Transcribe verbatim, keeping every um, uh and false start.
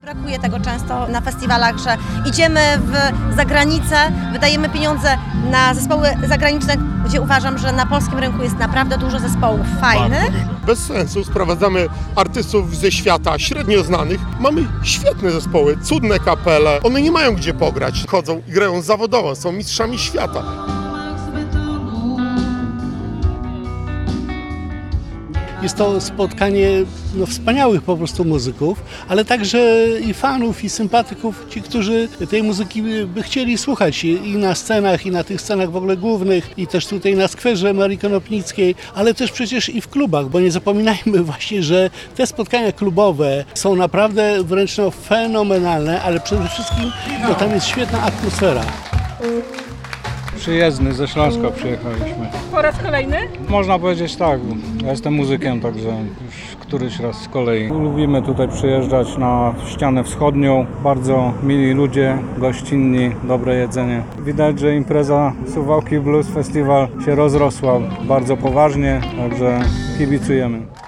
Brakuje tego często na festiwalach, że idziemy w zagranicę, wydajemy pieniądze na zespoły zagraniczne, gdzie uważam, że na polskim rynku jest naprawdę dużo zespołów fajnych. Bez sensu sprowadzamy artystów ze świata średnio znanych. Mamy świetne zespoły, cudne kapele. One nie mają gdzie pograć. Chodzą i grają zawodowo, są mistrzami świata. Jest to spotkanie no, wspaniałych po prostu muzyków, ale także i fanów, i sympatyków, ci, którzy tej muzyki by chcieli słuchać i na scenach, i na tych scenach w ogóle głównych, i też tutaj na skwerze Marii Konopnickiej, ale też przecież i w klubach, bo nie zapominajmy właśnie, że te spotkania klubowe są naprawdę wręcz no, fenomenalne, ale przede wszystkim no, tam jest świetna atmosfera. Przyjezdny, ze Śląska przyjechaliśmy. Po raz kolejny? Można powiedzieć tak, ja jestem muzykiem, także już któryś raz z kolei. Lubimy tutaj przyjeżdżać na ścianę wschodnią, bardzo mili ludzie, gościnni, dobre jedzenie. Widać, że impreza Suwałki Blues Festival się rozrosła bardzo poważnie, także kibicujemy.